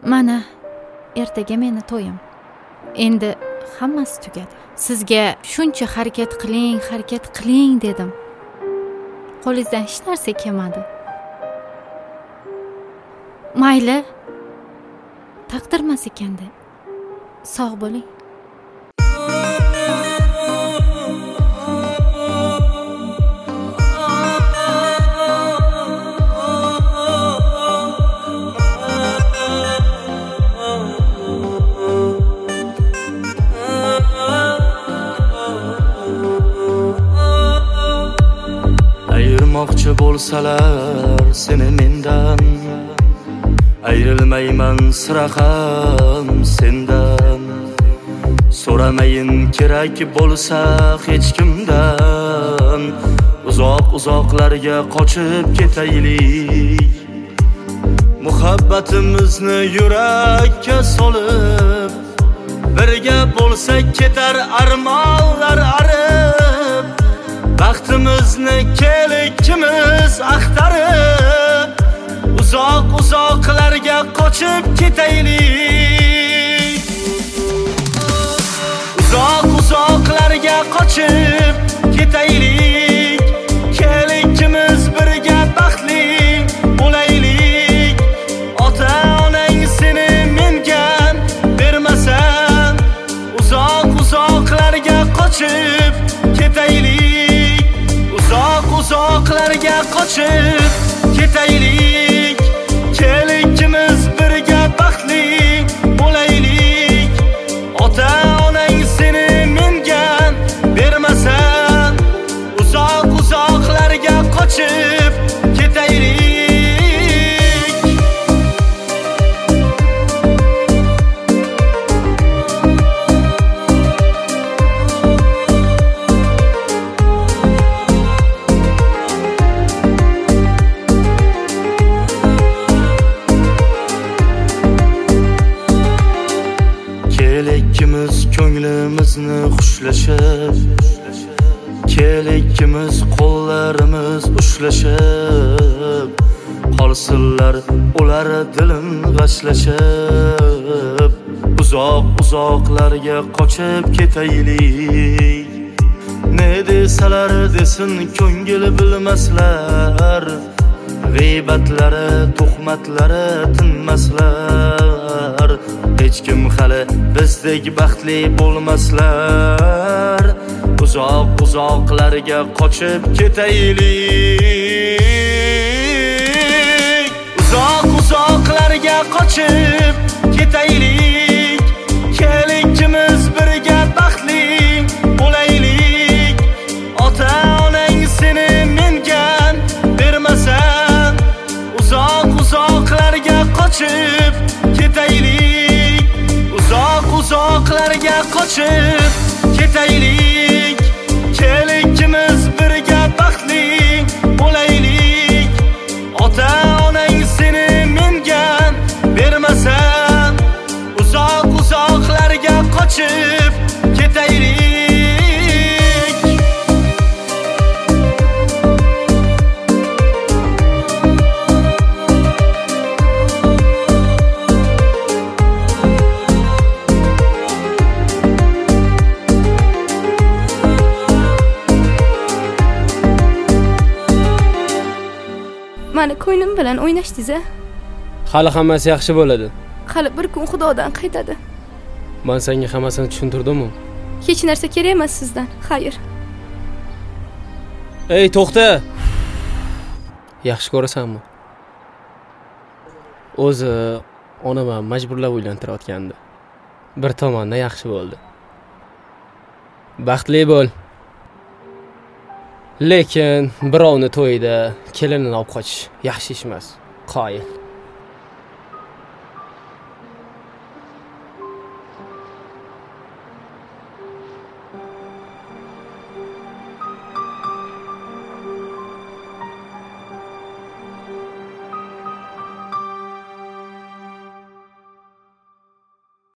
Mana, ertaga meni to'yim. Endi hammasi tugadi. Sizga shuncha harakat qiling dedim. Qo'lingizdan hech narsa kelmadi. Mayli. Taqdirmas ekanda. Sog' bo'ling. Ayırmoqchi bo'lsalar seni mendan, ayrilmayman sira ham sendan. So'ramayin kerak bo'lsa hech kimdan, uzoqlarga qochib ketaylik. Muhabbatimizni yurakka solib, birga bo'lsak ketar armonlar arib. Baxtimizni kel ikkimiz axtarib, uzoqlarga qochib ketaylik. Uzoqlarga qochib ketaylik. Kel ikkimiz birga baxtli bo'laylik. Ota-onang seni menga bermasa, uzoqlarga qochib ketaylik. Uzoqlarga qochib ketaylik. Kel ikkimiz birga baxtli bo'laylik. Ota-onang seni menga bermasa, uzoqlarga qochib ketaylik. Ikkimiz ko'nglimizni xushlashib, kel ikkimiz qo'llarimiz ushlashib, qolsinlar ular dilim g'ashlashib. Uzoqlarga qochib ketaylik. Ne desalar desin ko'ngil bilmaslar, g'iybatlari, tuhmatlari tinmaslar. Hech kim hali bizdek baxtli bo'lmaslar. Uzoqlarga qochib ketaylik. Uzoqlarga qochib ketaylik. Kel ikkimiz birga baxtli bo'laylik. Ota-onang seni menga bermasa, uzoqlarga qochib ketaylik. Uzoqlarga qochib ketaylik. Kel ikkimiz birga baxtli bo'laylik. Ota-onang seni menga bermasa, uzoqlarga qochib ketaylik. Mana ko'nglim bilan o'ynashdingiz-a? Hali hammasi yaxshi bo'ladi. Hali bir kun Xudodan qaytadi. Men senga hammasini tushuntirdim-ku. Hech narsa kerak emas sizdan. Xayr. Ey, to'xta. Yaxshi ko'rasanmi? O'zi onam majburlab uylantirayotgandi. Bir tomondan yaxshi bo'ldi. Baxtli bo'l. Lekin birovni to'yida kelinini olib qochish yaxshi ish emas. Qoyil.